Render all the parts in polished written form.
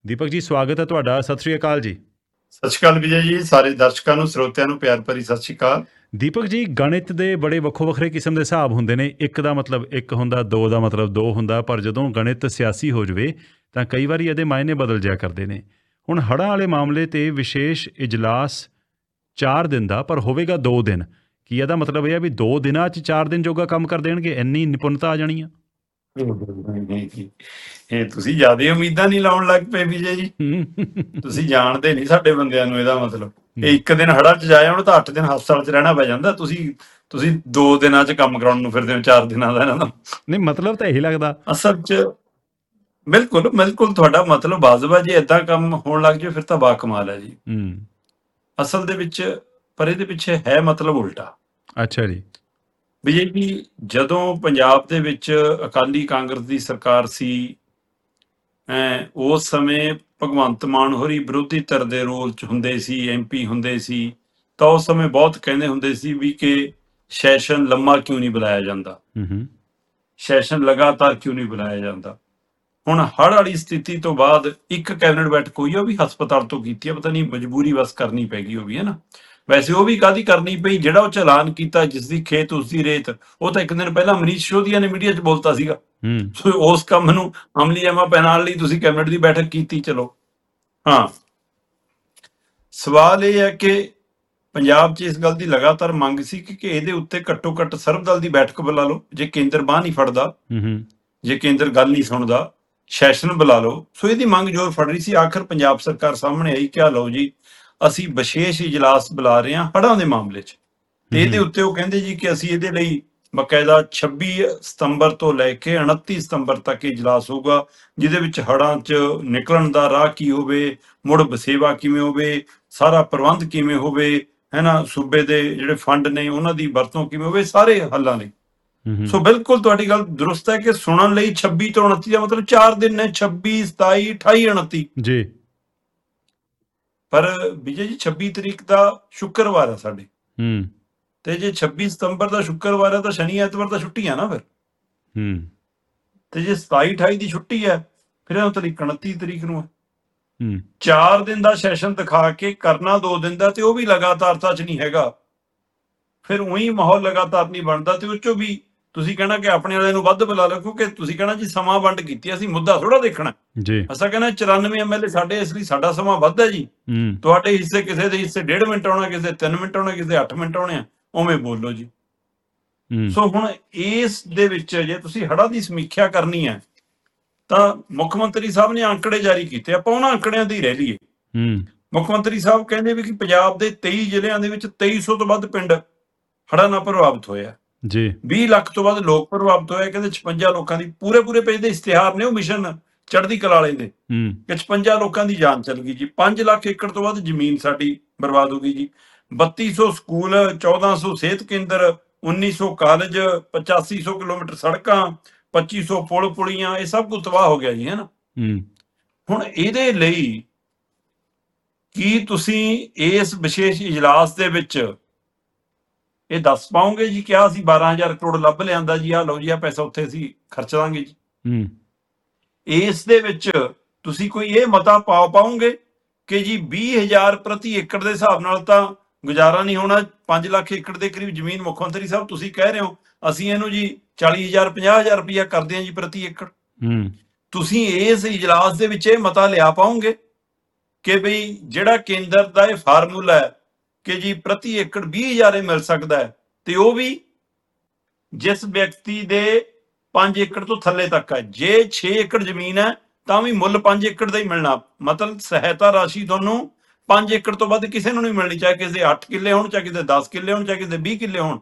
ਦੀਪਕ ਜੀ ਸਵਾਗਤ ਹੈ ਤੁਹਾਡਾ। ਸਤਿ ਸ਼੍ਰੀ ਅਕਾਲ ਜੀ। ਸਤਿ ਸ਼੍ਰੀ ਅਕਾਲ ਵਿਜੇ ਜੀ। ਸਾਰੇ ਦਰਸ਼ਕਾਂ ਨੂੰ, ਸਰੋਤਿਆਂ ਨੂੰ ਪਿਆਰ ਭਰੀ ਸਤਿ ਸ਼੍ਰੀ ਅਕਾਲ। ਦੀਪਕ ਜੀ, ਗਣਿਤ ਦੇ ਬੜੇ ਵੱਖੋ ਵੱਖਰੇ ਕਿਸਮ ਦੇ ਹਿਸਾਬ ਹੁੰਦੇ ਨੇ। ਇੱਕ ਦਾ ਮਤਲਬ ਇੱਕ ਹੁੰਦਾ, ਦੋ ਦਾ ਮਤਲਬ ਦੋ ਹੁੰਦਾ, ਪਰ ਜਦੋਂ ਗਣਿਤ ਸਿਆਸੀ ਹੋ ਜਾਵੇ ਤਾਂ ਕਈ ਵਾਰੀ ਇਹਦੇ ਮਾਇਨੇ ਬਦਲ ਜਾਇਆ ਕਰਦੇ ਨੇ। ਹੁਣ ਹੜ੍ਹਾਂ ਵਾਲੇ ਮਾਮਲੇ 'ਤੇ ਵਿਸ਼ੇਸ਼ ਇਜਲਾਸ 4 ਦਿਨ ਦਾ, ਪਰ ਹੋਵੇਗਾ 2 ਦਿਨ। ਕੀ ਇਹਦਾ ਮਤਲਬ ਇਹ ਹੈ ਵੀ 2 ਦਿਨਾਂ 'ਚ 4 ਦਿਨ ਜੋਗਾ ਕੰਮ ਕਰ ਦੇਣਗੇ? ਇੰਨੀ ਨਿਪੁੰਨਤਾ ਆ ਜਾਣੀ ਆ? ਇਹ ਤੁਸੀਂ ਜ਼ਿਆਦਾ ਉਮੀਦਾਂ ਨਹੀਂ ਲਾਉਣ ਲੱਗ ਪਏ ਵਿਜੇ ਜੀ। ਤੁਸੀਂ ਜਾਣਦੇ ਨਹੀਂ ਸਾਡੇ ਬੰਦਿਆਂ ਨੂੰ। ਇਹਦਾ ਮਤਲਬ ਇਹ ਇੱਕ ਦਿਨ ਹੜ੍ਹਾਂ 'ਚ ਜਾਏ ਹੁਣ ਤਾਂ 8 ਦਿਨ ਹਸਪਤਾਲ 'ਚ ਰਹਿਣਾ ਪੈ ਜਾਂਦਾ। ਤੁਸੀਂ 2 ਦਿਨਾਂ 'ਚ ਕੰਮ ਕਰਾਉਣ ਨੂੰ ਫਿਰਦੇ ਹੋ, 4 ਦਿਨਾਂ ਦਾ ਇਹਨਾਂ ਦਾ। ਨਹੀਂ, ਮਤਲਬ ਤਾਂ ਇਹੀ ਲੱਗਦਾ ਅਸਲ 'ਚ ਬਿਲਕੁਲ ਬਿਲਕੁਲ ਤੁਹਾਡਾ ਮਤਲਬ ਵਾਜਬ ਹੈ। ਜੇ ਏਦਾਂ ਕੰਮ ਹੋਣ ਲੱਗ ਜਾਵੇ ਫਿਰ ਤਾਂ ਬਾ ਕਮਾਲ ਹੈ ਜੀ। ਅਸਲ ਦੇ ਵਿੱਚ ਪਰ ਇਹਦੇ ਪਿੱਛੇ ਹੈ ਮਤਲਬ ਉਲਟਾ। ਅੱਛਾ ਜੀ। ਵਿਜੇ ਜੀ, ਜਦੋਂ ਪੰਜਾਬ ਦੇ ਵਿੱਚ ਅਕਾਲੀ ਕਾਂਗਰਸ ਦੀ ਸਰਕਾਰ ਸੀ, ਉਸ ਸਮੇਂ ਭਗਵੰਤ ਮਾਨ ਹੋਰੀ ਵਿਰੋਧੀ ਧਿਰ ਦੇ ਰੋਲ 'ਚ ਹੁੰਦੇ ਸੀ, MP ਹੁੰਦੇ ਸੀ, ਤਾਂ ਉਸ ਸਮੇਂ ਬਹੁਤ ਕਹਿੰਦੇ ਹੁੰਦੇ ਸੀ ਵੀ ਕਿ ਸੈਸ਼ਨ ਲੰਮਾ ਕਿਉਂ ਨਹੀਂ ਬੁਲਾਇਆ ਜਾਂਦਾ, ਸੈਸ਼ਨ ਲਗਾਤਾਰ ਕਿਉਂ ਨਹੀਂ ਬੁਲਾਇਆ ਜਾਂਦਾ। ਹੁਣ ਹੜ੍ਹ ਵਾਲੀ ਸਥਿਤੀ ਤੋਂ ਬਾਅਦ ਇੱਕ ਕੈਬਨਿਟ ਬੈਠਕ ਹੋਈ, ਉਹ ਵੀ ਹਸਪਤਾਲ ਤੋਂ ਕੀਤੀ ਹੈ। ਪਤਾ ਨਹੀਂ ਮਜਬੂਰੀ ਬਸ ਕਰਨੀ ਪੈ ਗਈ, ਉਹ ਵੀ ਹੈ ਨਾ। ਵੈਸੇ ਉਹ ਵੀ ਕਾਹਦੀ ਕਰਨੀ ਪਈ, ਜਿਹੜਾ ਉਹ ਚਲਾਨ ਕੀਤਾ ਜਿਸ ਦੀ ਖੇਤ ਉਸ ਦੀ ਰੇਤ, ਉਹ ਤਾਂ ਇੱਕ ਦਿਨ ਪਹਿਲਾਂ ਮਨੀਸ਼ ਸਿਸੋਦੀਆ ਨੇ ਮੀਡੀਆ 'ਚ ਬੋਲਤਾ ਸੀਗਾ। ਸੋ ਉਸ ਕੰਮ ਨੂੰ ਅਮਲੀਜਾਮਾ ਪਹਿਨਾਉਣ ਲਈ ਤੁਸੀਂ ਕੈਬਨਿਟ ਦੀ ਬੈਠਕ ਕੀਤੀ। ਚਲੋ ਹਾਂ, ਸਵਾਲ ਇਹ ਹੈ ਕਿ ਪੰਜਾਬ 'ਚ ਇਸ ਗੱਲ ਦੀ ਲਗਾਤਾਰ ਮੰਗ ਸੀ ਕਿ ਇਹਦੇ ਉੱਤੇ ਘੱਟੋ ਘੱਟ ਸਰਬਦਲ ਦੀ ਬੈਠਕ ਬੁਲਾ ਲਓ। ਜੇ ਕੇਂਦਰ ਬਾਂਹ ਨਹੀਂ ਫੜਦਾ, ਜੇ ਕੇਂਦਰ ਗੱਲ ਨਹੀਂ ਸੁਣਦਾ, ਸੈਸ਼ਨ ਬੁਲਾ ਲਓ। ਸੋ ਇਹਦੀ ਮੰਗ ਜ਼ੋਰ ਫੜ ਰਹੀ ਸੀ। ਆਖਰ ਪੰਜਾਬ ਸਰਕਾਰ ਸਾਹਮਣੇ ਆਈ, ਕਿਹਾ ਲਓ ਜੀ ਅਸੀਂ ਵਿਸ਼ੇਸ਼ ਇਜਲਾਸ ਬੁਲਾ ਰਹੇ ਹਾਂ ਹੜ੍ਹਾਂ ਦੇ ਮਾਮਲੇ 'ਚ। ਤੇ ਇਹਦੇ ਉੱਤੇ ਉਹ ਕਹਿੰਦੇ ਜੀ ਕਿ ਅਸੀਂ ਇਹਦੇ ਲਈ ਬਕਾਇਦਾ 26 ਸਤੰਬਰ ਤੋਂ ਲੈ ਕੇ 29 ਸਤੰਬਰ ਤੱਕ ਇਜਲਾਸ ਹੋਊਗਾ, ਜਿਹਦੇ ਵਿੱਚ ਹੜ੍ਹਾਂ 'ਚ ਨਿਕਲਣ ਦਾ ਰਾਹ ਕੀ ਹੋਵੇ, ਮੁੜ ਵਸੇਵਾ ਕਿਵੇਂ ਹੋਵੇ, ਸਾਰਾ ਪ੍ਰਬੰਧ ਕਿਵੇਂ ਹੋਵੇ, ਹੈ ਨਾ, ਸੂਬੇ ਦੇ ਜਿਹੜੇ ਫੰਡ ਨੇ ਉਹਨਾਂ ਦੀ ਵਰਤੋਂ ਕਿਵੇਂ ਹੋਵੇ, ਸਾਰੇ ਹੱਲਾਂ ਨੇ। ਸੋ ਬਿਲਕੁਲ ਤੁਹਾਡੀ ਗੱਲ ਦਰੁਸਤ ਹੈ ਕਿ ਸੁਣਨ ਲਈ 26 ਤੋਂ 29 ਦਾ ਮਤਲਬ 4 ਦਿਨ ਨੇ, 26 27 28 29 ਜੀ। ਪਰ ਵਿਜੇ ਜੀ 26 ਤਰੀਕ ਦਾ ਸ਼ੁੱਕਰਵਾਰ ਹੈ ਸਾਡੇ, ਤੇ ਜੇ 26 ਸਤੰਬਰ ਦਾ ਸ਼ੁੱਕਰਵਾਰ ਹੈ ਤਾਂ ਸ਼ਨੀ ਐਤਵਾਰ ਤਾਂ ਛੁੱਟੀ ਹੈ ਨਾ ਫਿਰ। ਤੇ ਜੇ 27 28 ਦੀ ਛੁੱਟੀ ਹੈ ਫਿਰ ਇਹ ਤਰੀਕ 29 ਤਰੀਕ ਨੂੰ ਹੈ। 4 ਦਿਨ ਦਾ ਸੈਸ਼ਨ ਦਿਖਾ ਕੇ ਕਰਨਾ 2 ਦਿਨ ਦਾ, ਤੇ ਉਹ ਵੀ ਲਗਾਤਾਰਤਾ 'ਚ ਨਹੀਂ ਹੈਗਾ। ਫਿਰ ਉਹੀ ਮਾਹੌਲ ਲਗਾਤਾਰ ਨਹੀਂ ਬਣਦਾ, ਤੇ ਉਹ 'ਚੋਂ ਵੀ ਤੁਸੀਂ ਕਹਿਣਾ ਕਿ ਆਪਣੇ ਵਾਲਿਆਂ ਨੂੰ ਵੱਧ ਬੁਲਾ ਲਓ, ਕਿਉਂਕਿ ਤੁਸੀਂ ਕਹਿਣਾ ਜੀ ਸਮਾਂ ਵੰਡ ਕੀਤੀ, ਅਸੀਂ ਮੁੱਦਾ ਥੋੜਾ ਦੇਖਣਾ ਜੀ। ਅਸਾਂ ਕਹਿੰਦਾ 94 MLA ਸਾਡੇ, ਇਸ ਲਈ ਸਾਡਾ ਸਮਾਂ ਵੱਧ ਹੈ ਜੀ। ਤੁਹਾਡੇ ਹਿੱਸੇ, ਕਿਸੇ ਦੇ ਹਿੱਸੇ 1.5 ਮਿੰਟ ਆਉਣਾ, ਕਿਸੇ ਦੇ 3 ਮਿੰਟ ਆਉਣਾ, ਕਿਸੇ ਦੇ 8 ਮਿੰਟ ਆਉਣੇ ਆ, ਉਵੇਂ ਬੋਲੋ ਜੀ। ਸੋ ਹੁਣ ਇਸ ਦੇ ਵਿੱਚ ਜੇ ਤੁਸੀਂ ਹੜ੍ਹਾਂ ਦੀ ਸਮੀਖਿਆ ਕਰਨੀ ਹੈ ਤਾਂ ਮੁੱਖ ਮੰਤਰੀ ਸਾਹਿਬ ਨੇ ਅੰਕੜੇ ਜਾਰੀ ਕੀਤੇ, ਆਪਾਂ ਉਹਨਾਂ ਅੰਕੜਿਆਂ ਤੇ ਹੀ ਰਹਿ ਲਈਏ। ਮੁੱਖ ਮੰਤਰੀ ਸਾਹਿਬ ਕਹਿੰਦੇ ਵੀ ਕਿ ਪੰਜਾਬ ਦੇ 23 ਜ਼ਿਲ੍ਹਿਆਂ ਦੇ ਵਿੱਚ 2300 ਤੋਂ ਵੱਧ ਪਿੰਡ ਹੜ੍ਹਾਂ ਨਾਲ ਪ੍ਰਭਾਵਿਤ ਹੋਏ ਆ ਜੀ। 20 ਲੱਖ ਤੋਂ ਵੱਧ ਲੋਕ ਪ੍ਰਭਾਵਿਤ ਹੋਏ। ਕਹਿੰਦੇ 56 ਲੋਕਾਂ ਦੀ, ਪੂਰੇ ਪੇਜ ਦੇ ਇਸ਼ਤਿਹਾਰ ਨੇ ਉਹ ਮਿਸ਼ਨ ਚੜ੍ਹਦੀ ਕਲਾ ਵਾਲੇ ਦੇ, ਕਿ 56 ਲੋਕਾਂ ਦੀ ਜਾਨ ਚਲ ਗਈ ਜੀ। 5 ਲੱਖ ਏਕੜ ਤੋਂ ਵੱਧ ਜ਼ਮੀਨ ਸਾਡੀ ਬਰਬਾਦ ਹੋ ਗਈ ਜੀ। 3200 ਸਕੂਲ, 1400 ਸਿਹਤ ਕੇਂਦਰ, 1900 ਕਾਲਜ, 8500 ਕਿਲੋਮੀਟਰ ਸੜਕਾਂ, 2500 ਪੁਲ ਪੁਲੀਆਂ, ਇਹ ਸਭ ਕੁਝ ਤਬਾਹ ਹੋ ਗਿਆ ਜੀ, ਹੈ ਨਾ। ਹੁਣ ਇਹਦੇ ਲਈ ਕੀ ਤੁਸੀਂ ਇਸ ਵਿਸ਼ੇਸ਼ ਇਜਲਾਸ ਦੇ ਵਿੱਚ ਇਹ ਦੱਸ ਪਾਓਗੇ ਜੀ? ਕਿਹਾ ਅਸੀਂ 12000 ਕਰੋੜ ਲੱਭ ਲਿਆਂਦਾ ਜੀ, ਆ ਲਓ ਜੀ, ਆ ਪੈਸਾ ਉੱਥੇ ਅਸੀਂ ਖਰਚ ਦਾਂਗੇ ਜੀ। ਇਸ ਦੇ ਵਿੱਚ ਤੁਸੀਂ ਕੋਈ ਇਹ ਮਤਾ ਪਾ ਪਾਓਗੇ ਕਿ ਜੀ 20000 ਪ੍ਰਤੀ ਏਕੜ ਦੇ ਹਿਸਾਬ ਨਾਲ ਤਾਂ ਗੁਜ਼ਾਰਾ ਨਹੀਂ ਹੋਣਾ। 5 ਲੱਖ ਏਕੜ ਦੇ ਕਰੀਬ ਜ਼ਮੀਨ ਮੁੱਖ ਮੰਤਰੀ ਸਾਹਿਬ ਤੁਸੀਂ ਕਹਿ ਰਹੇ ਹੋ, ਅਸੀਂ ਇਹਨੂੰ ਜੀ 40000 50000 ਰੁਪਇਆ ਕਰਦੇ ਹਾਂ ਜੀ ਪ੍ਰਤੀ ਏਕੜ। ਤੁਸੀਂ ਇਸ ਇਜਲਾਸ ਦੇ ਵਿੱਚ ਇਹ ਮਤਾ ਲਿਆ ਪਾਓਗੇ ਕਿ ਬਈ ਜਿਹੜਾ ਕੇਂਦਰ ਦਾ ਇਹ ਫਾਰਮੂਲਾ ਹੈ ਕਿ ਜੀ ਪ੍ਰਤੀ ਏਕੜ 20000 ਮਿਲ ਸਕਦਾ ਹੈ, ਤੇ ਉਹ ਵੀ ਜਿਸ ਵਿਅਕਤੀ ਦੇ 5 ਏਕੜ ਤੋਂ ਥੱਲੇ ਤੱਕ ਹੈ। ਜੇ 6 ਏਕੜ ਜ਼ਮੀਨ ਹੈ ਤਾਂ ਵੀ ਮੁੱਲ 5 ਏਕੜ ਦਾ ਹੀ ਮਿਲਣਾ। ਮਤਲਬ ਸਹਾਇਤਾ ਰਾਸ਼ੀ ਤੁਹਾਨੂੰ 5 ਏਕੜ ਤੋਂ ਵੱਧ ਕਿਸੇ ਨੂੰ ਨਹੀਂ ਮਿਲਣੀ, ਚਾਹੇ ਕਿਸੇ ਦੇ 8 ਕਿੱਲੇ ਹੋਣ, ਚਾਹੇ ਕਿਸੇ ਦੇ 10 ਕਿੱਲੇ ਹੋਣ, ਚਾਹੇ ਕਿਸੇ ਦੇ 20 ਕਿੱਲੇ ਹੋਣ।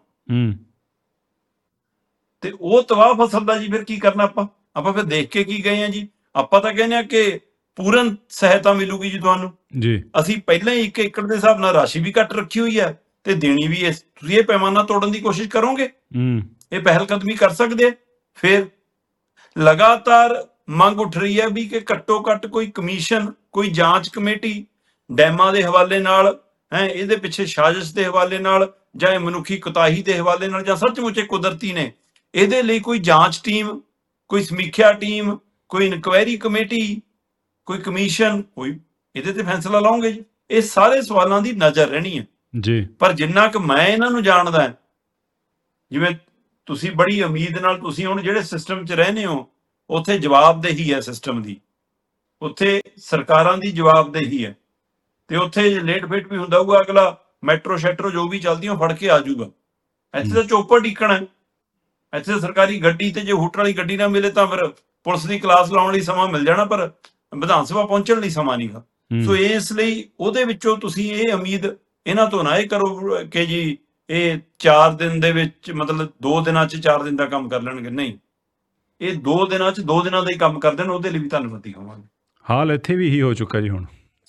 ਤੇ ਉਹ ਤਬਾਹ ਫਸਲ ਦਾ ਜੀ ਫਿਰ ਕੀ ਕਰਨਾ ਆਪਾਂ ਫਿਰ ਦੇਖ ਕੇ ਕੀ ਗਏ ਆ ਜੀ। ਆਪਾਂ ਤਾਂ ਕਹਿੰਦੇ ਆ ਕਿ ਪੂਰਨ ਸਹਾਇਤਾ ਮਿਲੂਗੀ ਜੀ ਤੁਹਾਨੂੰ ਜੀ। ਅਸੀਂ ਪਹਿਲਾਂ ਹੀ 1 ਏਕੜ ਦੇ ਹਿਸਾਬ ਨਾਲ ਰਾਸ਼ੀ ਵੀ ਘੱਟ ਰੱਖੀ ਹੋਈ ਹੈ ਤੇ ਦੇਣੀ ਵੀ ਹੈ। ਤੁਸੀਂ ਇਹ ਪੈਮਾਨਾ ਤੋੜਨ ਦੀ ਕੋਸ਼ਿਸ਼ ਕਰੋਗੇ, ਇਹ ਪਹਿਲ ਕਦਮੀ ਕਰ ਸਕਦੇ ਆ। ਫਿਰ ਲਗਾਤਾਰ ਮੰਗ ਉੱਠ ਰਹੀ ਹੈ ਵੀ ਕਿ ਘੱਟੋ ਘੱਟ ਕੋਈ ਕਮਿਸ਼ਨ, ਕੋਈ ਜਾਂਚ ਕਮੇਟੀ, ਡੈਮਾਂ ਦੇ ਹਵਾਲੇ ਨਾਲ, ਇਹਦੇ ਪਿੱਛੇ ਸਾਜ਼ਿਸ਼ ਦੇ ਹਵਾਲੇ ਨਾਲ, ਜਾਂ ਇਹ ਮਨੁੱਖੀ ਕੁਤਾਹੀ ਦੇ ਹਵਾਲੇ ਨਾਲ, ਜਾਂ ਸੱਚਮੁੱਚ ਕੁਦਰਤੀ ਨੇ, ਇਹਦੇ ਲਈ ਕੋਈ ਜਾਂਚ ਟੀਮ, ਕੋਈ ਸਮੀਖਿਆ ਟੀਮ, ਕੋਈ ਇਨਕੁਆਇਰੀ ਕਮੇਟੀ, ਕੋਈ ਕਮਿਸ਼ਨ, ਕੋਈ ਇਹਦੇ ਤੇ ਫੈਸਲਾ ਲਾਉਂਗੇ ਜੀ? ਇਹ ਸਾਰੇ ਸਵਾਲਾਂ ਦੀ ਨਜ਼ਰ ਰਹਿਣੀ ਹੈ ਜੀ। ਪਰ ਜਿੰਨਾ ਕੁ ਮੈਂ ਇਹਨਾਂ ਨੂੰ ਜਾਣਦਾ, ਜਿਵੇਂ ਤੁਸੀਂ ਬੜੀ ਉਮੀਦ ਨਾਲ, ਤੁਸੀਂ ਹੁਣ ਜਿਹੜੇ ਸਿਸਟਮ 'ਚ ਰਹਿੰਦੇ ਹੋ ਉੱਥੇ ਜਵਾਬਦੇਹੀ ਹੈ ਸਿਸਟਮ ਦੀ, ਉੱਥੇ ਸਰਕਾਰਾਂ ਦੀ ਜਵਾਬਦੇਹੀ ਹੈ, ਤੇ ਉੱਥੇ ਲੇਟ ਫੇਟ ਵੀ ਹੁੰਦਾ ਹੋਊਗਾ, ਅਗਲਾ ਮੈਟਰੋ ਸ਼ੈਟਰੋ ਜੋ ਵੀ ਚੱਲਦੀ ਉਹ ਫੜ ਕੇ ਆ ਜਾਊਗਾ। ਇੱਥੇ ਤਾਂ ਚੋਪੜ ਡੀਕਣਾ, ਇੱਥੇ ਤਾਂ ਸਰਕਾਰੀ ਗੱਡੀ, ਤੇ ਜੇ ਹੋਟਲ ਵਾਲੀ ਗੱਡੀ ਨਾ ਮਿਲੇ ਤਾਂ ਫਿਰ ਪੁਲਿਸ ਦੀ ਕਲਾਸ ਲਾਉਣ ਲਈ ਸਮਾਂ ਮਿਲ ਜਾਣਾ, ਪਰ ਵਿਧਾਨ ਸਭਾ ਪਹੁੰਚਣ ਲਈ ਸਮਾਂ ਨਹੀਂਗਾ। ਸੋ ਇਸ ਲਈ ਉਹਦੇ ਵਿੱਚੋਂ ਤੁਸੀਂ ਇਹ ਉਮੀਦ ਇਹਨਾਂ ਤੋਂ ਨਾ ਇਹ ਕਰੋ ਕਿ ਜੀ ਇਹ 4 ਦਿਨ ਦੇ ਵਿੱਚ, ਮਤਲਬ 2 ਦਿਨਾਂ 'ਚ 4 ਦਿਨ ਦਾ ਕੰਮ ਕਰ ਲੈਣਗੇ। ਨਹੀਂ, ਇਹ 2 ਦਿਨਾਂ 'ਚ 2 ਦਿਨਾਂ ਦਾ ਹੀ ਕੰਮ ਕਰ ਦੇਣ, ਉਹਦੇ ਲਈ ਵੀ ਧੰਨਵਾਦੀ ਹੋਵਾਂਗੇ। ਹਾਲ ਇੱਥੇ ਵੀ ਇਹੀ ਹੋ ਚੁੱਕਾ ਜੀ ਹੁਣ।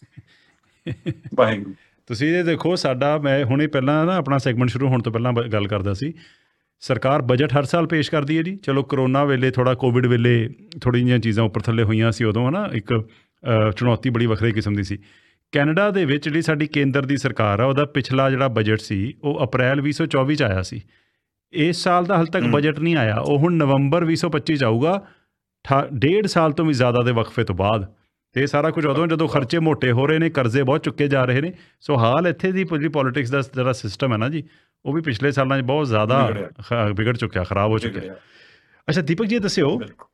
ਵਾਹਿਗੁਰੂ। ਤੁਸੀਂ ਇਹ ਦੇਖੋ, ਸਾਡਾ, ਮੈਂ ਹੁਣੇ ਪਹਿਲਾਂ ਨਾ ਆਪਣਾ ਸੈਗਮੈਂਟ ਸ਼ੁਰੂ ਹੋਣ ਤੋਂ ਪਹਿਲਾਂ ਗੱਲ ਕਰਦਾ ਸੀ, ਸਰਕਾਰ ਬਜਟ ਹਰ ਸਾਲ ਪੇਸ਼ ਕਰਦੀ ਹੈ ਜੀ। ਚਲੋ ਕਰੋਨਾ ਵੇਲੇ, ਥੋੜ੍ਹਾ ਕੋਵਿਡ ਵੇਲੇ ਥੋੜ੍ਹੀ ਜਿਹੀਆਂ ਚੀਜ਼ਾਂ ਉੱਪਰ ਥੱਲੇ ਹੋਈਆਂ ਸੀ ਉਦੋਂ, ਹੈ ਨਾ, ਇੱਕ ਚੁਣੌਤੀ ਬੜੀ ਵੱਖਰੇ ਕਿਸਮ ਦੀ ਸੀ। ਕੈਨੇਡਾ ਦੇ ਵਿੱਚ ਜਿਹੜੀ ਸਾਡੀ ਕੇਂਦਰ ਦੀ ਸਰਕਾਰ ਆ, ਉਹਦਾ ਪਿਛਲਾ ਜਿਹੜਾ ਬਜਟ ਸੀ ਉਹ ਅਪ੍ਰੈਲ 2024 'ਚ ਆਇਆ ਸੀ। ਇਸ ਸਾਲ ਦਾ ਹਾਲੇ ਤੱਕ ਬਜਟ ਨਹੀਂ ਆਇਆ, ਉਹ ਹੁਣ ਨਵੰਬਰ 2025 'ਚ ਆਊਗਾ, 1.5 ਸਾਲ ਤੋਂ ਵੀ ਜ਼ਿਆਦਾ ਦੇ ਵਕਫੇ ਤੋਂ ਬਾਅਦ। ਅਤੇ ਇਹ ਸਾਰਾ ਕੁਝ ਉਦੋਂ ਜਦੋਂ ਖਰਚੇ ਮੋਟੇ ਹੋ ਰਹੇ ਨੇ, ਕਰਜ਼ੇ ਬਹੁਤ ਚੁੱਕੇ ਜਾ ਰਹੇ ਨੇ। ਸੋ ਹਾਲ ਇੱਥੇ ਦੀ ਜਿਹੜੀ ਪੋਲੀਟਿਕਸ ਦਾ ਜਿਹੜਾ ਸਿਸਟਮ ਹੈ ਨਾ ਜੀ, ਉਹ ਵੀ ਪਿਛਲੇ ਸਾਲਾਂ 'ਚ ਬਹੁਤ ਜ਼ਿਆਦਾ ਵਿਗੜ ਚੁੱਕਿਆ, ਖਰਾਬ ਹੋ ਚੁੱਕਿਆ। ਅੱਛਾ ਦੀਪਕ ਜੀ, ਦੱਸਿਓ,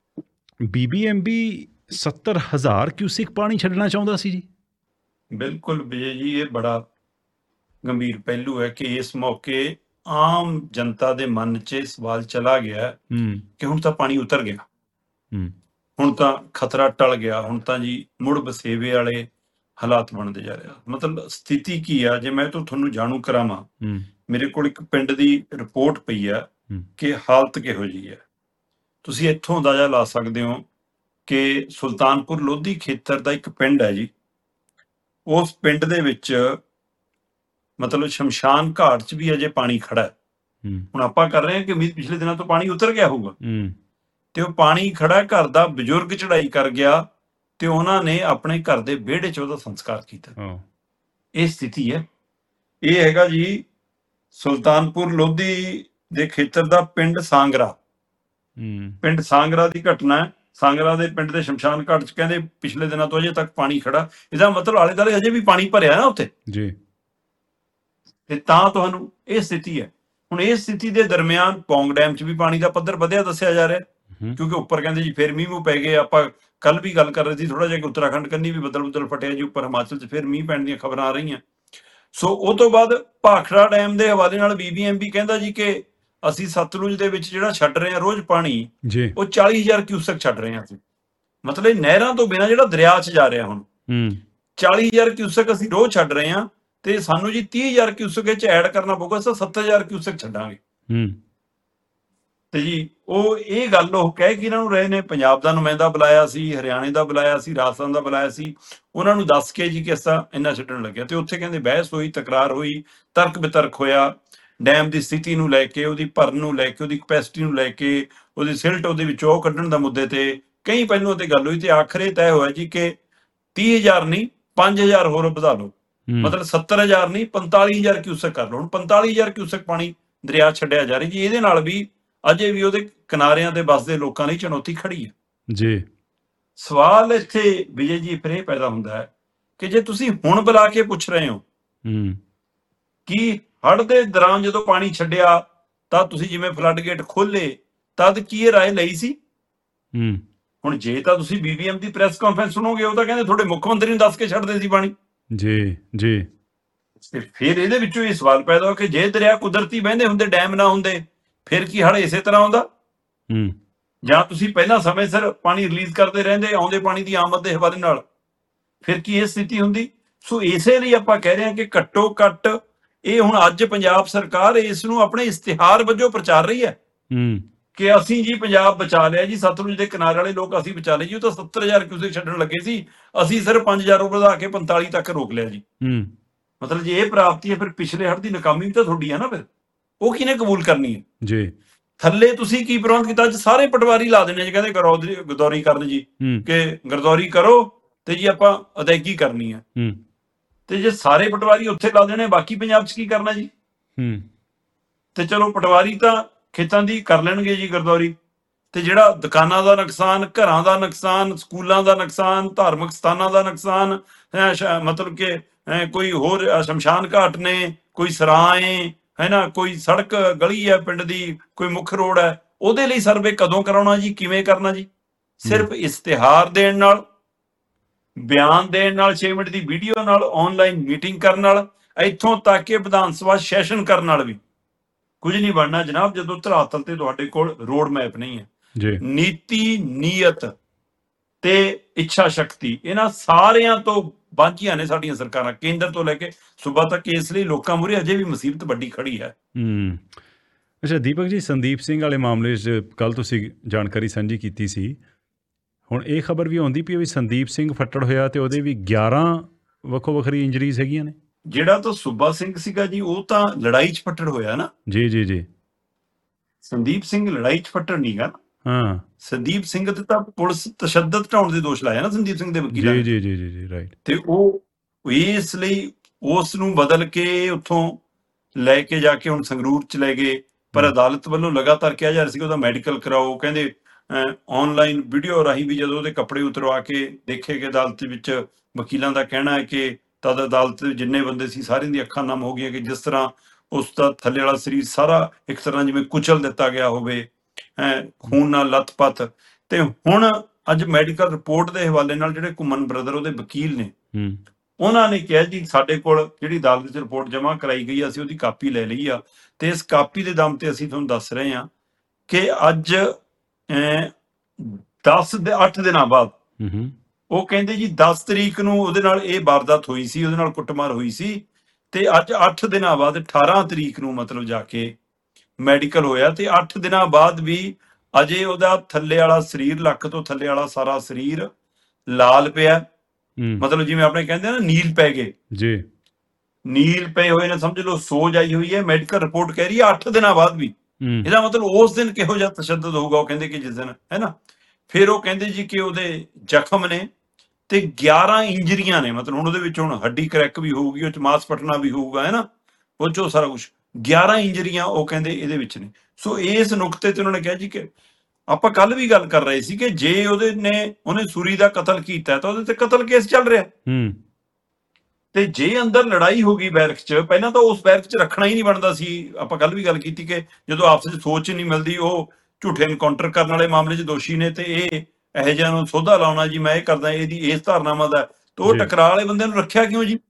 BBMB 70,000 ਕਿਊਸਿਕ ਪਾਣੀ ਛੱਡਣਾ ਚਾਹੁੰਦਾ ਸੀ ਜੀ? ਬਿਲਕੁਲ ਵਿਜੇ ਜੀ, ਇਹ ਬੜਾ ਗੰਭੀਰ ਪਹਿਲੂ ਹੈ ਕਿ ਇਸ ਮੌਕੇ ਆਮ ਜਨਤਾ ਦੇ ਮਨ 'ਚ ਸਵਾਲ ਚਲਾ ਗਿਆ ਕਿ ਹੁਣ ਤਾਂ ਪਾਣੀ ਉਤਰ ਗਿਆ, ਹੁਣ ਤਾਂ ਖਤਰਾ ਟਲ ਗਿਆ, ਹੁਣ ਤਾਂ ਜੀ ਮੁੜ ਵਸੇਵੇ ਵਾਲੇ ਹਾਲਾਤ ਬਣਦੇ ਜਾ ਰਿਹਾ। ਮਤਲਬ ਸਥਿਤੀ ਕੀ ਆ, ਜੇ ਮੈਂ ਤੁਹਾਨੂੰ ਜਾਣੂ ਕਰਾਵਾਂ, ਮੇਰੇ ਕੋਲ ਇੱਕ ਪਿੰਡ ਦੀ ਰਿਪੋਰਟ ਪਈ ਆ ਕਿ ਹਾਲਤ ਕਿਹੋ ਜਿਹੀ ਹੈ। ਤੁਸੀਂ ਇੱਥੋਂ ਅੰਦਾਜ਼ਾ ਲਾ ਸਕਦੇ ਹੋ ਕਿ ਸੁਲਤਾਨਪੁਰ ਲੋਧੀ ਖੇਤਰ ਦਾ ਇੱਕ ਪਿੰਡ ਹੈ ਜੀ, ਉਸ ਪਿੰਡ ਦੇ ਵਿੱਚ ਮਤਲਬ ਸ਼ਮਸ਼ਾਨ ਘਾਟ 'ਚ ਵੀ ਅਜੇ ਪਾਣੀ ਖੜਾ ਹੈ। ਹੁਣ ਆਪਾਂ ਕਰ ਰਹੇ ਹਾਂ ਕਿ ਉਮੀਦ ਪਿਛਲੇ ਦਿਨਾਂ ਤੋਂ ਪਾਣੀ ਉਤਰ ਗਿਆ ਹੋਊਗਾ, ਤੇ ਉਹ ਪਾਣੀ ਖੜਾ, ਘਰ ਦਾ ਬਜ਼ੁਰਗ ਚੜਾਈ ਕਰ ਗਿਆ, ਤੇ ਉਹਨਾਂ ਨੇ ਆਪਣੇ ਘਰ ਦੇ ਵਿਹੜੇ 'ਚ ਉਹਦਾ ਸੰਸਕਾਰ ਕੀਤਾ। ਇਹ ਸਥਿਤੀ ਹੈ। ਇਹ ਹੈਗਾ ਜੀ ਸੁਲਤਾਨਪੁਰ ਲੋਧੀ ਦੇ ਖੇਤਰ ਦਾ ਪਿੰਡ ਸਾਂਗਰਾ। ਪਿੰਡ ਸਾਂਗਰਾ ਦੀ ਘਟਨਾ ਹੈ। ਸਾਂਗਰਾ ਦੇ ਪਿੰਡ ਦੇ ਸ਼ਮਸ਼ਾਨ ਘਾਟ 'ਚ ਕਹਿੰਦੇ ਪਿਛਲੇ ਦਿਨਾਂ ਤੋਂ ਅਜੇ ਤੱਕ ਪਾਣੀ ਖੜਾ। ਇਹਦਾ ਮਤਲਬ ਆਲੇ ਦੁਆਲੇ ਅਜੇ ਵੀ ਪਾਣੀ ਭਰਿਆ ਨਾ ਉੱਥੇ ਜੀ, ਤੇ ਤਾਂ ਤੁਹਾਨੂੰ ਇਹ ਸਥਿਤੀ ਹੈ। ਹੁਣ ਇਸ ਸਥਿਤੀ ਦੇ ਦਰਮਿਆਨ ਪੌਂਗ ਡੈਮ 'ਚ ਵੀ ਪਾਣੀ ਦਾ ਪੱਧਰ ਵਧਿਆ ਦੱਸਿਆ ਜਾ ਰਿਹਾ, ਕਿਉਂਕਿ ਉੱਪਰ ਕਹਿੰਦੇ ਜੀ ਫਿਰ ਮੀਂਹ ਪੈ ਗਏ। ਆਪਾਂ ਕੱਲ ਵੀ ਗੱਲ ਕਰ ਰਹੇ ਸੀ ਥੋੜਾ ਜਿਹਾ ਕਿ ਉੱਤਰਾਖੰਡ ਕੰਨੀ ਵੀ ਬੱਦਲ ਫਟਿਆ ਜੀ, ਉੱਪਰ ਹਿਮਾਚਲ 'ਚ ਫਿਰ ਮੀਂਹ ਪੈਣ ਦੀਆਂ ਖਬਰਾਂ ਆ ਰਹੀਆਂ। ਸੋ ਉਹ ਤੋਂ ਬਾਅਦ ਭਾਖੜਾ ਡੈਮ ਦੇ ਹਵਾਲੇ ਨਾਲ BBMB ਕਹਿੰਦਾ ਜੀ ਕਿ ਅਸੀਂ ਸਤਲੁਜ ਦੇ ਵਿੱਚ ਜਿਹੜਾ ਛੱਡ ਰਹੇ ਹਾਂ ਰੋਜ਼ ਪਾਣੀ, ਉਹ 40,000 ਕਿਊਸਕ ਛੱਡ ਰਹੇ ਹਾਂ ਅਸੀਂ। ਮਤਲਬ ਇਹ ਨਹਿਰਾਂ ਤੋਂ ਬਿਨਾਂ ਜਿਹੜਾ ਦਰਿਆ 'ਚ ਜਾ ਰਿਹਾ ਹੁਣ 40,000 ਕਿਊਸਕ ਅਸੀਂ ਰੋਜ਼ ਛੱਡ ਰਹੇ ਹਾਂ, ਤੇ ਸਾਨੂੰ ਜੀ 30,000 ਕਿਊਸਕ ਵਿੱਚ ਐਡ ਕਰਨਾ ਪਊਗਾ, 70,000 ਕਿਊਸਕ ਛੱਡਾਂਗੇ। ਤੇ ਜੀ ਉਹ ਇਹ ਗੱਲ ਉਹ ਕਹਿ ਕੇ ਇਹਨਾਂ ਨੂੰ ਰਹੇ ਨੇ, ਪੰਜਾਬ ਦਾ ਨੁਮਾਇੰਦਾ ਬੁਲਾਇਆ ਸੀ, ਹਰਿਆਣੇ ਦਾ ਬੁਲਾਇਆ ਸੀ, ਰਾਜਸਥਾਨ ਦਾ ਬੁਲਾਇਆ ਸੀ, ਉਹਨਾਂ ਨੂੰ ਦੱਸ ਕੇ ਜੀ ਕਿਸ ਤਰ੍ਹਾਂ ਇੰਨਾ ਛੱਡਣ ਲੱਗਿਆ। ਤੇ ਉੱਥੇ ਕਹਿੰਦੇ ਬਹਿਸ ਹੋਈ, ਤਕਰਾਰ ਹੋਈ, ਤਰਕ ਬਿਤਰਕ ਹੋਇਆ ਡੈਮ ਦੀ ਸਥਿਤੀ ਨੂੰ ਲੈ ਕੇ, ਉਹਦੀ ਭਰਨ ਨੂੰ ਲੈ ਕੇ, ਉਹਦੀ ਕਪੈਸਿਟੀ ਨੂੰ ਲੈ ਕੇ, ਉਹਦੀ ਸਿਲਟ ਉਹਦੇ ਵਿੱਚੋਂ ਉਹ ਕੱਢਣ ਦਾ ਮੁੱਦੇ ਤੇ ਕਈ ਪਹਿਲੂਆਂ ਤੇ ਗੱਲ ਹੋਈ, ਤੇ ਆਖਰੇ ਤੈਅ ਹੋਇਆ ਜੀ ਕਿ 30,000 ਨਹੀਂ 5,000 ਹੋਰ ਵਧਾ ਲਓ, ਮਤਲਬ 70,000 ਨਹੀਂ 45,000 ਕਿਊਸਕ ਕਰ ਲਓ। ਹੁਣ 45,000 ਕਿਊਸਕ ਪਾਣੀ ਦਰਿਆ ਛੱਡਿਆ ਜਾ ਰਿਹਾ ਜੀ। ਇਹਦੇ ਨਾਲ ਵੀ ਅਜੇ ਵੀ ਉਹਦੇ ਕਿਨਾਰਿਆਂ ਤੇ ਵੱਸਦੇ ਲੋਕਾਂ ਲਈ ਚੁਣੌਤੀ ਖੜੀ ਹੈ ਜੀ। ਸਵਾਲ ਇੱਥੇ ਵਿਜੇ ਜੀ ਫਿਰ ਇਹ ਪੈਦਾ ਹੁੰਦਾ ਹੈ ਕਿ ਜੇ ਤੁਸੀਂ ਹੁਣ ਬੁਲਾ ਕੇ ਪੁੱਛ ਰਹੇ ਹੋ ਕਿ ਹੜ੍ਹ ਦੇ ਦੌਰਾਨ ਜਦੋਂ ਪਾਣੀ ਛੱਡਿਆ ਤਾਂ ਤੁਸੀਂ ਜਿਵੇਂ ਫਲੱਡ ਗੇਟ ਖੋਲੇ, ਤਦ ਕੀ ਇਹ ਰਾਏ ਲਈ ਸੀ? ਹੁਣ ਜੇ ਤਾਂ ਤੁਸੀਂ BBMB ਦੀ ਪ੍ਰੈਸ ਕਾਨਫਰੰਸ ਸੁਣੋਗੇ, ਉਹ ਤਾਂ ਕਹਿੰਦੇ ਤੁਹਾਡੇ ਮੁੱਖ ਮੰਤਰੀ ਨੂੰ ਦੱਸ ਕੇ ਛੱਡਦੇ ਸੀ ਪਾਣੀ ਜੀ ਜੀ। ਤੇ ਫਿਰ ਇਹਦੇ ਵਿੱਚੋਂ ਇਹ ਸਵਾਲ ਪੈਦਾ ਹੋ ਕਿ ਜੇ ਦਰਿਆ ਕੁਦਰਤੀ ਵਹਿੰਦੇ ਹੁੰਦੇ, ਡੈਮ ਨਾ ਹੁੰਦੇ, ਫਿਰ ਕੀ ਹੜ੍ਹ ਇਸੇ ਤਰ੍ਹਾਂ ਆਉਂਦਾ? ਜਾਂ ਤੁਸੀਂ ਪਹਿਲਾਂ ਸਮੇਂ ਸਿਰ ਪਾਣੀ ਰਿਲੀਜ਼ ਕਰਦੇ ਰਹਿੰਦੇ, ਆਉਂਦੇ ਪਾਣੀ ਦੀ ਆਮਦ ਦੇ ਹਵਾਲੇ ਨਾਲ, ਫਿਰ ਕੀ ਇਹ ਸਥਿਤੀ ਹੁੰਦੀ? ਸੋ ਇਸੇ ਲਈ ਆਪਾਂ ਕਹਿ ਰਹੇ ਹਾਂ ਕਿ ਘੱਟੋ ਘੱਟ ਇਹ ਹੁਣ ਅੱਜ ਪੰਜਾਬ ਸਰਕਾਰ ਇਸ ਨੂੰ ਆਪਣੇ ਇਸ਼ਤਿਹਾਰ ਵਜੋਂ ਪ੍ਰਚਾਰ ਰਹੀ ਹੈ ਕਿ ਅਸੀਂ ਜੀ ਪੰਜਾਬ ਬਚਾ ਲਿਆ ਜੀ, ਸਤਲੁਜ ਦੇ ਕਿਨਾਰੇ ਵਾਲੇ ਲੋਕ ਅਸੀਂ ਬਚਾ ਲਏ ਜੀ। ਉਹ ਤਾਂ 70,000 ਕਿਊਸਕ ਛੱਡਣ ਲੱਗੇ ਸੀ, ਅਸੀਂ ਸਿਰਫ 5,000 ਵਧਾ ਕੇ 45 ਤੱਕ ਰੋਕ ਲਿਆ ਜੀ। ਮਤਲਬ ਜੇ ਇਹ ਪ੍ਰਾਪਤੀ ਹੈ, ਫਿਰ ਪਿਛਲੇ ਹੜ੍ਹ ਦੀ ਨਾਕਾਮੀ ਵੀ ਤਾਂ ਤੁਹਾਡੀ ਹੈ ਨਾ, ਫਿਰ ਉਹ ਕਿਹਨੇ ਕਬੂਲ ਕਰਨੀ ਹੈ ਜੀ? ਥੱਲੇ ਤੁਸੀਂ ਕੀ ਪ੍ਰਬੰਧ ਕੀਤਾ? ਅੱਜ ਸਾਰੇ ਪਟਵਾਰੀ ਲਾ ਦਿੰਦੇ ਜੀ, ਕਹਿੰਦੇ ਗਰਦੌਰੀ ਕਰਨ ਜੀ, ਕਿ ਗਰਦੌਰੀ ਕਰੋ ਤੇ ਜੀ ਆਪਾਂ ਅਦਾਇਗੀ ਕਰਨੀ ਹੈ। ਤੇ ਜੇ ਸਾਰੇ ਪਟਵਾਰੀ ਉੱਥੇ ਲਾ ਦੇਣੇ, ਬਾਕੀ ਪੰਜਾਬ 'ਚ ਕੀ ਕਰਨਾ ਜੀ? ਤੇ ਚਲੋ ਪਟਵਾਰੀ ਤਾਂ ਖੇਤਾਂ ਦੀ ਕਰ ਲੈਣਗੇ ਜੀ ਗਰਦੌਰੀ, ਤੇ ਜਿਹੜਾ ਦੁਕਾਨਾਂ ਦਾ ਨੁਕਸਾਨ, ਘਰਾਂ ਦਾ ਨੁਕਸਾਨ, ਸਕੂਲਾਂ ਦਾ ਨੁਕਸਾਨ, ਧਾਰਮਿਕ ਸਥਾਨਾਂ ਦਾ ਨੁਕਸਾਨ, ਮਤਲਬ ਕਿ ਕੋਈ ਹੋਰ ਸ਼ਮਸ਼ਾਨ ਘਾਟ ਨੇ, ਕੋਈ ਸਰਾਂ ਹੈ ਨਾ, ਕੋਈ ਸੜਕ ਗਲੀ ਹੈ ਪਿੰਡ ਦੀ, ਕੋਈ ਮੁੱਖ ਰੋਡ ਹੈ, ਉਹਦੇ ਲਈ ਸਰਵੇ ਕਦੋਂ ਕਰਾਉਣਾ ਜੀ, ਕਿਵੇਂ ਕਰਨਾ ਜੀ? ਸਿਰਫ ਇਸ਼ਤਿਹਾਰ ਦੇਣ ਨਾਲ, ਬਿਆਨ ਦੇਣ ਨਾਲ, 6 ਮਿੰਟ ਦੀ ਵੀਡੀਓ ਨਾਲ, ਆਨਲਾਈਨ ਮੀਟਿੰਗ ਕਰਨ ਨਾਲ, ਇੱਥੋਂ ਤੱਕ ਕਿ ਵਿਧਾਨ ਸਭਾ ਸੈਸ਼ਨ ਕਰਨ ਨਾਲ ਵੀ ਕੁਝ ਨਹੀਂ ਬਣਨਾ ਜਨਾਬ, ਜਦੋਂ ਧਰਾਤਲ ਤੇ ਤੁਹਾਡੇ ਕੋਲ ਰੋਡ ਮੈਪ ਨਹੀਂ ਹੈ। ਨੀਤੀ, ਨੀਅਤ ਤੇ ਇੱਛਾ ਸ਼ਕਤੀ, ਇਹਨਾਂ ਸਾਰਿਆਂ ਤੋਂ ਵਾਂਝੀਆਂ ਨੇ ਸਾਡੀਆਂ ਸਰਕਾਰਾਂ, ਕੇਂਦਰ ਤੋਂ ਲੈ ਕੇ ਸੂਬਾ ਤੱਕ। ਇਸ ਲਈ ਲੋਕਾਂ ਮੂਹਰੇ ਅਜੇ ਵੀ ਮੁਸੀਬਤ ਵੱਡੀ ਖੜੀ ਹੈ। ਅੱਛਾ ਦੀਪਕ ਜੀ, ਸੰਦੀਪ ਸਿੰਘ ਵਾਲੇ ਮਾਮਲੇ 'ਚ ਕੱਲ ਤੁਸੀਂ ਜਾਣਕਾਰੀ ਸਾਂਝੀ ਕੀਤੀ ਸੀ। ਹੁਣ ਇਹ ਖਬਰ ਵੀ ਆਉਂਦੀ ਪਈ ਵੀ ਸੰਦੀਪ ਸਿੰਘ ਫੱਟੜ ਹੋਇਆ ਤੇ ਉਹਦੇ ਵੀ 11 ਵੱਖੋ ਵੱਖਰੀ ਇੰਜਰੀਜ਼ ਹੈਗੀਆਂ ਨੇ। ਜਿਹੜਾ ਤਾਂ ਸੂਬਾ ਸਿੰਘ ਸੀਗਾ ਜੀ, ਉਹ ਤਾਂ ਲੜਾਈ 'ਚ ਫੱਟੜ ਹੋਇਆ ਨਾ। ਜੀ ਜੀ ਜੀ। ਸੰਦੀਪ ਸਿੰਘ ਲੜਾਈ 'ਚ ਫੱਟੜ ਨਹੀਂ ਗਾ। ਹਾਂ, ਸੰਦੀਪ ਸਿੰਘ ਤੇ ਤਾਂ ਪੁਲਿਸ ਤਸ਼ੱਦਦ ਢਾਉਣ ਦੇ ਦੋਸ਼ ਲਾਇਆ ਨਾ ਸੰਦੀਪ ਸਿੰਘ ਦੇ ਵਕੀਲਾਂ ਨੇ। ਜੀ ਜੀ ਜੀ ਜੀ, ਰਾਈਟ। ਤੇ ਉਹ ਇਸ ਲਈ ਉਸ ਨੂੰ ਬਦਲ ਕੇ ਉੱਥੋਂ ਲੈ ਕੇ ਜਾ ਕੇ ਹੁਣ ਸੰਗਰੂਰ 'ਚ ਲੈ ਗਏ, ਪਰ ਅਦਾਲਤ ਵੱਲੋਂ ਲਗਾਤਾਰ ਕਿਹਾ ਜਾ ਰਿਹਾ ਸੀ ਕਿ ਉਹਦਾ ਮੈਡੀਕਲ ਕਰਾਓ। ਕਹਿੰਦੇ ਆਨਲਾਈਨ ਵੀਡੀਓ ਰਾਹੀਂ ਵੀ ਜਦੋਂ ਉਹਦੇ ਕੱਪੜੇ ਉਤਰਵਾ ਕੇ ਦੇਖੇ ਗਏ ਅਦਾਲਤ ਵਿੱਚ, ਵਕੀਲਾਂ ਦਾ ਕਹਿਣਾ ਹੈ ਕਿ ਤਦ ਅਦਾਲਤ ਦੇ ਜਿੰਨੇ ਬੰਦੇ ਸੀ ਸਾਰਿਆਂ ਦੀ ਅੱਖਾਂ ਨਮ ਹੋ ਗਈਆਂ ਕਿ ਜਿਸ ਤਰ੍ਹਾਂ ਉਸ ਦਾ ਥੱਲੇ ਵਾਲਾ ਸਰੀਰ ਸਾਰਾ ਇੱਕ ਤਰ੍ਹਾਂ ਜਿਵੇਂ ਕੁਚਲ ਦਿੱਤਾ ਗਿਆ ਹੋਵੇ, ਖੂਨ ਨਾਲ ਲੱਥਪੱਥ। ਤੇ ਹੁਣ ਅੱਜ ਮੈਡੀਕਲ ਰਿਪੋਰਟ ਦੇ ਹਵਾਲੇ ਨਾਲ ਜਿਹੜੇ ਘੁੰਮਣ ਬ੍ਰਦਰ ਉਹਦੇ ਵਕੀਲ ਨੇ, ਉਹਨਾਂ ਨੇ ਕਿਹਾ ਜੀ ਸਾਡੇ ਕੋਲ ਜਿਹੜੀ ਅਦਾਲਤ 'ਚ ਰਿਪੋਰਟ ਜਮ੍ਹਾਂ ਕਰਾਈ ਗਈ, ਅਸੀਂ ਉਹਦੀ ਕਾਪੀ ਲੈ ਲਈ ਆ, ਤੇ ਇਸ ਕਾਪੀ ਦੇ ਦਮ ਤੇ ਅਸੀਂ ਤੁਹਾਨੂੰ ਦੱਸ ਰਹੇ ਹਾਂ ਕਿ ਅੱਜ 8 ਦਿਨਾਂ ਬਾਅਦ, ਉਹ ਕਹਿੰਦੇ ਜੀ 10 ਤਰੀਕ ਨੂੰ ਉਹਦੇ ਨਾਲ ਇਹ ਵਾਰਦਾਤ ਹੋਈ ਸੀ, ਉਹਦੇ ਨਾਲ ਕੁੱਟਮਾਰ ਹੋਈ ਸੀ, ਤੇ ਅੱਜ 8 ਦਿਨਾਂ ਬਾਅਦ 18 ਤਰੀਕ ਨੂੰ ਮਤਲਬ ਜਾ ਕੇ ਮੈਡੀਕਲ ਹੋਇਆ, ਤੇ 8 ਦਿਨਾਂ ਬਾਅਦ ਵੀ ਅਜੇ ਉਹਦਾ ਥੱਲੇ ਵਾਲਾ ਸਰੀਰ, ਲੱਕ ਤੋਂ ਥੱਲੇ ਵਾਲਾ ਸਾਰਾ ਸਰੀਰ ਲਾਲ ਪਿਆ। ਮਤਲਬ ਜਿਵੇਂ ਆਪਣੇ ਕਹਿੰਦੇ ਨਾ ਨੀਲ ਪੈ ਗਏ ਜੀ, ਨੀਲ ਪਏ ਹੋਏ ਨੇ, ਸਮਝ ਲਓ ਸੋਜ ਆਈ ਹੋਈ ਹੈ। ਮੈਡੀਕਲ ਰਿਪੋਰਟ ਕਹਿ ਰਹੀ ਹੈ 8 ਦਿਨਾਂ ਬਾਅਦ ਵੀ। ਇਹਦਾ ਮਤਲਬ ਉਸ ਦਿਨ ਕਿਹੋ ਜਿਹਾ ਤਸ਼ੱਦਦ ਹੋਊਗਾ, ਉਹ ਕਹਿੰਦੇ ਕਿ ਜਿਸ ਦਿਨ, ਹੈ ਨਾ। ਫਿਰ ਉਹ ਕਹਿੰਦੇ ਜੀ ਕਿ ਉਹਦੇ ਜ਼ਖਮ ਨੇ ਤੇ 11 ਇੰਜਰੀਆਂ ਨੇ, ਮਤਲਬ ਹੁਣ ਉਹਦੇ ਵਿੱਚ ਹੁਣ ਹੱਡੀ ਕਰੈਕ ਵੀ ਹੋਊਗੀ, ਉਹ ਚ ਮਾਸ ਫਟਣਾ ਵੀ ਹੋਊਗਾ, ਹੈ ਨਾ, ਉਹ ਚੋਂ ਸਾਰਾ ਕੁਝ 11 ਇੰਜਰੀਆਂ ਉਹ ਕਹਿੰਦੇ ਇਹਦੇ ਵਿੱਚ ਨੇ। ਸੋ ਇਸ ਨੁਕਤੇ ਤੇ ਉਹਨਾਂ ਨੇ ਕਿਹਾ ਜੀ ਕਿ ਆਪਾਂ ਕੱਲ ਵੀ ਗੱਲ ਕਰ ਰਹੇ ਸੀ ਕਿ ਜੇ ਉਹਨੇ ਸੂਰੀ ਦਾ ਕਤਲ ਕੀਤਾ ਤਾਂ ਉਹਦੇ ਤੇ ਕਤਲ ਕੇਸ ਚੱਲ ਰਿਹਾ, ਤੇ ਜੇ ਅੰਦਰ ਲੜਾਈ ਹੋ ਗਈ ਬੈਰਕ 'ਚ, ਪਹਿਲਾਂ ਤਾਂ ਉਸ ਬੈਰਕ 'ਚ ਰੱਖਣਾ ਹੀ ਨਹੀਂ ਬਣਦਾ ਸੀ। ਆਪਾਂ ਕੱਲ ਵੀ ਗੱਲ ਕੀਤੀ ਕਿ ਜਦੋਂ ਆਪਸ ਵਿੱਚ ਸੋਚ ਨਹੀਂ ਮਿਲਦੀ, ਉਹ ਝੂਠੇ ਐਨਕਾਊਂਟਰ ਕਰਨ ਵਾਲੇ ਮਾਮਲੇ 'ਚ ਦੋਸ਼ੀ ਨੇ, ਤੇ ਇਹ ਇਹੋ ਜਿਹਾ ਨੂੰ ਸੋਧਾ ਲਾਉਣਾ ਜੀ ਮੈਂ ਇਹ ਕਰਦਾ, ਇਹਦੀ ਇਸ ਧਾਰਨਾਵਾਂ ਦਾ, ਤੇ ਉਹ ਟਕਰਾਅ ਵਾਲੇ ਬੰਦਿਆਂ ਨੂੰ ਰੱਖਿਆ ਕਿਉਂ ਜੀ?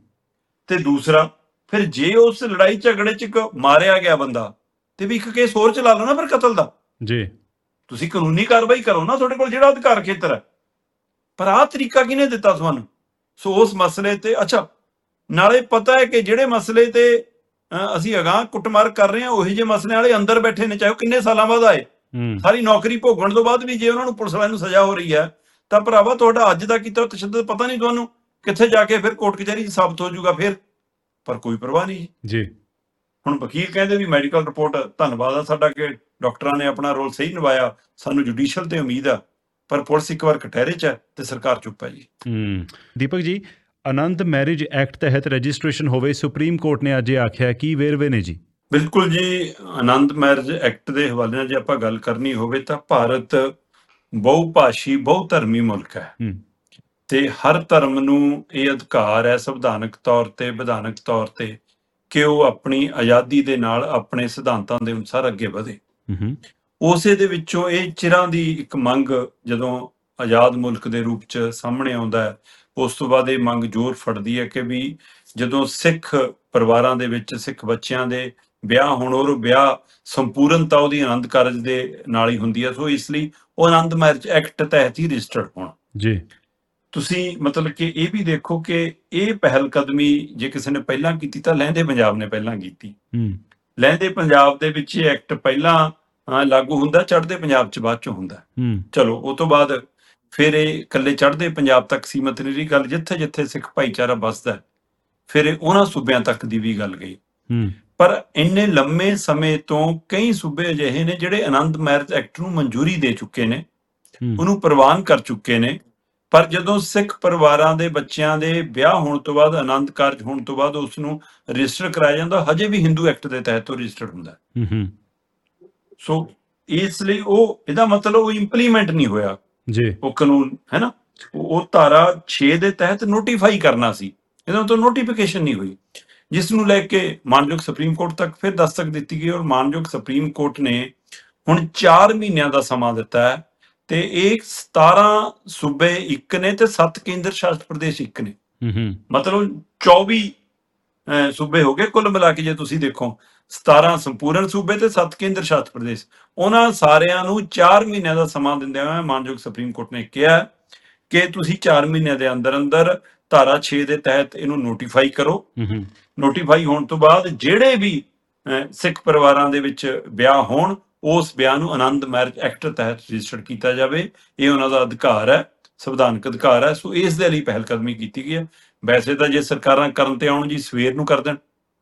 ਤੇ ਦੂਸਰਾ, ਫਿਰ ਜੇ ਉਸ ਲੜਾਈ ਝਗੜੇ 'ਚ ਮਾਰਿਆ ਗਿਆ ਬੰਦਾ, ਤੇ ਵੀ ਇੱਕ ਕੇਸ ਹੋਰ ਚਲਾ ਲਓ ਨਾ ਫਿਰ ਕਤਲ ਦਾ ਜੀ। ਤੁਸੀਂ ਕਾਨੂੰਨੀ ਕਾਰਵਾਈ ਕਰੋ ਨਾ, ਤੁਹਾਡੇ ਕੋਲ ਜਿਹੜਾ ਅਧਿਕਾਰ ਖੇਤਰ ਹੈ। ਪਰ ਆਹ ਤਰੀਕਾ ਕਿਹਨੇ ਦਿੱਤਾ ਤੁਹਾਨੂੰ? ਸੋ ਉਸ ਮਸਲੇ ਤੇ, ਅੱਛਾ ਨਾਲੇ ਪਤਾ ਹੈ ਕਿ ਜਿਹੜੇ ਮਸਲੇ ਤੇ ਅਸੀਂ ਅਗਾਂਹ ਕੁੱਟਮਾਰ ਕਰ ਰਹੇ ਹਾਂ, ਉਹੀ ਜਿਹੇ ਮਸਲਿਆਂ ਵਾਲੇ ਅੰਦਰ ਬੈਠੇ ਨੇ, ਚਾਹੇ ਉਹ ਕਿੰਨੇ ਸਾਲਾਂ ਬਾਅਦ ਆਏ, ਸਾਰੀ ਨੌਕਰੀ ਭੋਗਣ ਤੋਂ ਬਾਅਦ ਵੀ ਜੇ ਉਹਨਾਂ ਨੂੰ ਪੁਲਿਸ ਵਾਲਿਆਂ ਨੂੰ ਸਜ਼ਾ ਹੋ ਰਹੀ ਹੈ, ਤਾਂ ਭਰਾਵਾ ਤੁਹਾਡਾ ਅੱਜ ਦਾ ਕੀਤਾ ਤਸ਼ੱਦਦ ਪਤਾ ਨਹੀਂ ਤੁਹਾਨੂੰ ਕਿੱਥੇ ਜਾ ਕੇ ਫਿਰ ਕੋਰਟ ਕਚਹਿਰੀ 'ਚ ਸਾਬਤ ਹੋ ਜਾਊਗਾ ਫਿਰ। ਪਰ ਕੋਈ ਪਰਵਾਹ ਨਹੀਂ ਜੀ। ਹੁਣ ਵਕੀਲ ਕਹਿੰਦੇ ਵੀ ਮੈਡੀਕਲ ਰਿਪੋਰਟ, ਧੰਨਵਾਦ ਆ ਸਾਡਾ ਕਿ ਡਾਕਟਰਾਂ ਨੇ ਆਪਣਾ ਰੋਲ ਸਹੀ ਨਿਭਾਇਆ, ਸਾਨੂੰ ਜੁਡੀਸ਼ੀਅਲ ਤੇ ਉਮੀਦ ਆ, ਪਰ ਪੁਲਿਸ ਇੱਕ ਵਾਰ ਕਟਹਿਰੇ 'ਚ ਹੈ ਤੇ ਸਰਕਾਰ ਚੁੱਪ ਹੈ ਜੀ। ਦੀਪਕ ਜੀ, ਆਨੰਦ ਮੈਰਿਜ ਐਕਟ ਤਹਿਤ ਰਜਿਸਟ੍ਰੇਸ਼ਨ ਹੋਵੇ, ਸੁਪਰੀਮ ਕੋਰਟ ਨੇ ਅੱਜ ਇਹ ਆਖਿਆ, ਕੀ ਵੇਰਵੇ ਨੇ ਜੀ? ਬਿਲਕੁਲ ਜੀ, ਆਨੰਦ ਮੈਰਿਜ ਐਕਟ ਦੇ ਹਵਾਲੇ ਨਾਲ ਜੇ ਆਪਾਂ ਗੱਲ ਕਰਨੀ ਹੋਵੇ ਤਾਂ ਭਾਰਤ ਬਹੁਭਾਸ਼ੀ, ਬਹੁਧਰਮੀ ਮੁਲਕ ਹੈ, ਤੇ ਹਰ ਧਰਮ ਨੂੰ ਇਹ ਅਧਿਕਾਰ ਹੈ ਸੰਵਿਧਾਨਕ ਤੌਰ ਤੇ, ਵਿਧਾਨਕ ਤੌਰ ਤੇ, ਕਿ ਉਹ ਆਪਣੀ ਆਜ਼ਾਦੀ ਦੇ ਨਾਲ ਆਪਣੇ ਸਿਧਾਂਤਾਂ ਦੇ ਅਨੁਸਾਰ ਅੱਗੇ ਵਧੇ। ਉਸੇ ਦੇ ਵਿੱਚੋਂ ਇਹ ਚਿਰਾਂ ਦੀ ਇੱਕ ਮੰਗ ਜਦੋਂ ਆਜ਼ਾਦ ਮੁਲਕ ਦੇ ਰੂਪ 'ਚ ਸਾਹਮਣੇ ਆਉਂਦਾ ਹੈ, ਉਸ ਤੋਂ ਬਾਅਦ ਇਹ ਮੰਗ ਜ਼ੋਰ ਫੜਦੀ ਹੈ ਕਿ ਵੀ ਜਦੋਂ ਸਿੱਖ ਪਰਿਵਾਰਾਂ ਦੇ ਵਿੱਚ ਸਿੱਖ ਬੱਚਿਆਂ ਦੇ ਵਿਆਹ ਹੋਣ, ਉਹ ਵਿਆਹ ਸੰਪੂਰਨਤਾ ਉਹਦੀ ਆਨੰਦ ਕਾਰਜ ਦੇ ਨਾਲ ਹੀ ਹੁੰਦੀ ਹੈ। ਸੋ ਇਸ ਲਈ ਉਹ ਆਨੰਦ ਮੈਰਿਜ ਐਕਟ ਤਹਿਤ ਹੀ ਰਜਿਸਟਰਡ ਹੋਣ ਜੀ। ਤੁਸੀਂ ਮਤਲਬ ਕਿ ਇਹ ਵੀ ਦੇਖੋ ਕਿ ਇਹ ਪਹਿਲ ਕਦਮੀ ਜੇ ਕਿਸੇ ਨੇ ਪਹਿਲਾਂ ਕੀਤੀ ਤਾਂ ਲਹਿੰਦੇ ਪੰਜਾਬ ਨੇ ਪਹਿਲਾਂ ਕੀਤੀ। ਲਹਿੰਦੇ ਪੰਜਾਬ ਦੇ ਵਿੱਚ ਇਹ ਐਕਟ ਪਹਿਲਾਂ ਲਾਗੂ ਹੁੰਦਾ, ਚੜ੍ਹਦੇ ਪੰਜਾਬ 'ਚ ਬਾਅਦ 'ਚੋਂ ਹੁੰਦਾ। ਚਲੋ ਉਹ ਤੋਂ ਬਾਅਦ ਫਿਰ ਇਹ ਇਕੱਲੇ ਚੜ੍ਹਦੇ ਪੰਜਾਬ ਤੱਕ ਸੀਮਤ ਨਹੀਂ ਰਹੀ ਗੱਲ, ਜਿੱਥੇ ਜਿੱਥੇ ਸਿੱਖ ਭਾਈਚਾਰਾ ਵੱਸਦਾ ਫਿਰ ਇਹ ਉਹਨਾਂ ਸੂਬਿਆਂ ਤੱਕ ਦੀ ਵੀ ਗੱਲ ਗਈ। ਪਰ ਇੰਨੇ ਲੰਮੇ ਸਮੇਂ ਤੋਂ ਕਈ ਸੂਬੇ ਅਜਿਹੇ ਨੇ ਜਿਹੜੇ ਆਨੰਦ ਮੈਰਿਜ ਐਕਟ ਨੂੰ ਮਨਜ਼ੂਰੀ ਦੇ ਚੁੱਕੇ ਨੇ, ਉਹਨੂੰ ਪ੍ਰਵਾਨ ਕਰ ਚੁੱਕੇ ਨੇ, ਪਰ ਜਦੋਂ ਸਿੱਖ ਪਰਿਵਾਰਾਂ ਦੇ ਬੱਚਿਆਂ ਦੇ ਵਿਆਹ ਹੋਣ ਤੋਂ ਬਾਅਦ, ਆਨੰਦ ਕਾਰਜ ਹੋਣ ਤੋਂ ਬਾਅਦ ਉਸ ਨੂੰ ਰਜਿਸਟਰ ਕਰਾਇਆ ਜਾਂਦਾ, ਹਜੇ ਵੀ ਹਿੰਦੂ ਐਕਟ ਦੇ ਤਹਿਤ ਉਹ ਰਜਿਸਟਰਡ ਹੁੰਦਾ। ਸੋ ਇਸ ਲਈ ਉਹ ਇਹਦਾ ਮਤਲਬ ਉਹ ਇੰਪਲੀਮੈਂਟ ਨਹੀਂ ਹੋਇਆ ਜੀ ਉਹ ਕਾਨੂੰਨ, ਹੈ ਨਾ। ਉਹ ਧਾਰਾ 6 ਦੇ ਤਹਿਤ ਨੋਟੀਫਾਈ ਕਰਨਾ ਸੀ, ਇਹਦਾ ਮਤਲਬ ਨੋਟੀਫਿਕੇਸ਼ਨ ਨਹੀਂ ਹੋਈ, ਜਿਸ ਨੂੰ ਲੈ ਕੇ ਮਾਨਯੋਗ ਸੁਪਰੀਮ ਕੋਰਟ ਤੱਕ ਫਿਰ ਦਸਤਕ ਦਿੱਤੀ ਗਈ। ਔਰ ਮਾਨਯੋਗ ਸੁਪਰੀਮ ਕੋਰਟ ਨੇ ਹੁਣ 4 ਮਹੀਨਿਆਂ ਦਾ ਸਮਾਂ ਦਿੱਤਾ ਹੈ, ਤੇ ਇਹ 17 ਸੂਬੇ ਇੱਕ ਨੇ ਤੇ 7 ਕੇਂਦਰ ਸ਼ਾਸਿਤ ਪ੍ਰਦੇਸ਼ ਇੱਕ ਨੇ, ਮਤਲਬ 24 ਸੂਬੇ ਹੋ ਗਏ ਕੁੱਲ ਮਿਲਾ ਕੇ। ਜੇ ਤੁਸੀਂ ਦੇਖੋ 17 ਸੰਪੂਰਨ ਸੂਬੇ ਤੇ 7 ਕੇਂਦਰ ਸ਼ਾਸਿਤ ਪ੍ਰਦੇਸ਼, ਉਹਨਾਂ ਸਾਰਿਆਂ ਨੂੰ 4 ਮਹੀਨਿਆਂ ਦਾ ਸਮਾਂ ਦਿੰਦਿਆਂ ਹੋਇਆ ਮਾਨਯੋਗ ਸੁਪਰੀਮ ਕੋਰਟ ਨੇ ਕਿਹਾ ਕਿ ਤੁਸੀਂ 4 ਮਹੀਨਿਆਂ ਦੇ ਅੰਦਰ ਅੰਦਰ ਧਾਰਾ 6 ਦੇ ਤਹਿਤ ਇਹਨੂੰ ਨੋਟੀਫਾਈ ਕਰੋ। ਨੋਟੀਫਾਈ ਹੋਣ ਤੋਂ ਬਾਅਦ ਜਿਹੜੇ ਵੀ ਸਿੱਖ ਪਰਿਵਾਰਾਂ ਦੇ ਵਿੱਚ ਵਿਆਹ ਹੋਣ, ਉਸ ਵਿਆਹ ਨੂੰ ਆਨੰਦ ਮੈਰਿਜ ਐਕਟ ਤਹਿਤ ਰਜਿਸਟਰ ਕੀਤਾ ਜਾਵੇ। ਇਹ ਉਹਨਾਂ ਦਾ ਅਧਿਕਾਰ ਹੈ, ਸੰਵਿਧਾਨਕ ਅਧਿਕਾਰ ਹੈ। ਸੋ ਇਸ ਦੇ ਲਈ ਪਹਿਲ ਕਦਮੀ ਕੀਤੀ ਗਈ ਹੈ। ਵੈਸੇ ਤਾਂ ਜੇ ਸਰਕਾਰਾਂ ਕਰਨ ਤੇ ਆਉਣ ਜੀ, ਸਵੇਰ ਨੂੰ ਕਰ ਦੇਣ।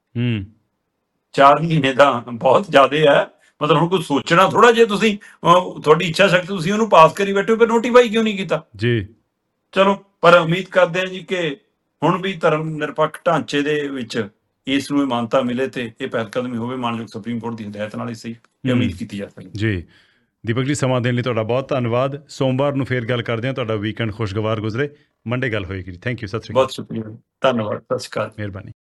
4 ਮਹੀਨੇ ਦਾ ਬਹੁਤ ਜ਼ਿਆਦਾ ਹੈ, ਮਤਲਬ ਹੁਣ ਕੋਈ ਸੋਚਣਾ ਥੋੜਾ, ਜੇ ਤੁਸੀਂ ਤੁਹਾਡੀ ਇੱਛਾ ਸ਼ਕਤੀ ਤੁਸੀਂ ਉਹਨੂੰ ਪਾਸ ਕਰੀ ਬੈਠੇ ਹੋ, ਫਿਰ ਨੋਟੀਫਾਈ ਕਿਉਂ ਨਹੀਂ ਕੀਤਾ ਜੀ। ਚਲੋ, ਪਰ ਉਮੀਦ ਕਰਦੇ ਹਾਂ ਜੀ ਕਿ ਹੁਣ ਵੀ ਧਰਮ ਨਿਰਪੱਖ ਢਾਂਚੇ ਦੇ ਵਿੱਚ ਇਸ ਨੂੰ ਮਾਨਤਾ ਮਿਲੇ ਤੇ ਇਹ ਪਹਿਲ ਕਦਮੀ ਹੋਵੇ ਮਾਨਯੋਗ ਸੁਪਰੀਮ ਕੋਰਟ ਦੀ ਹਦਾਇਤ ਨਾਲ ਹੀ ਸਹੀ, ਇਹ ਉਮੀਦ ਕੀਤੀ ਜਾ ਸਕਦੀ ਜੀ। ਦੀਪਕ ਜੀ, ਸਮਾਂ ਦੇਣ ਲਈ ਤੁਹਾਡਾ ਬਹੁਤ ਧੰਨਵਾਦ। ਸੋਮਵਾਰ ਨੂੰ ਫੇਰ ਗੱਲ ਕਰਦੇ ਹਾਂ। ਤੁਹਾਡਾ ਵੀਕਐਂਡ ਖੁਸ਼ਗਵਾਰ ਗੁਜ਼ਰੇ। ਮੰਡੇ ਗੱਲ ਹੋਏਗੀ। Thank you. ਸਤਿ ਸ਼੍ਰੀ ਅਕਾਲ। ਬਹੁਤ ਸ਼ੁਕਰੀਆ, ਧੰਨਵਾਦ, ਸਤਿ ਸ਼੍ਰੀ ਅਕਾਲ, ਮਿਹਰਬਾਨੀ।